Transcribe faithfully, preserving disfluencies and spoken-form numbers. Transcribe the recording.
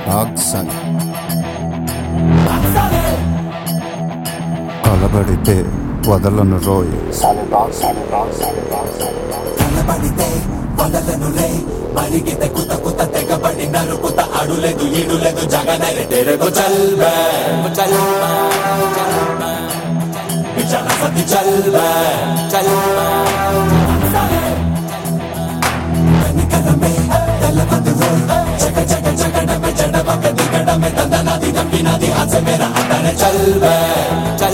axon కలబడితే వదలను రోయ్ కలబడితే వదలను రే మరిగితే కుత కుత తెగబడి నరుకుత అడులేదు ఇడులేదు జగనరే తెరగో చల్బే చల్బే విచన సతి చల్బే చల్బే కనికరమే తెల్లవదు రోయ్ జగ జగ జగడమే జడబక దిగడమే తందనాది దంకినాది ఆసే మేరా అతనే చల్బే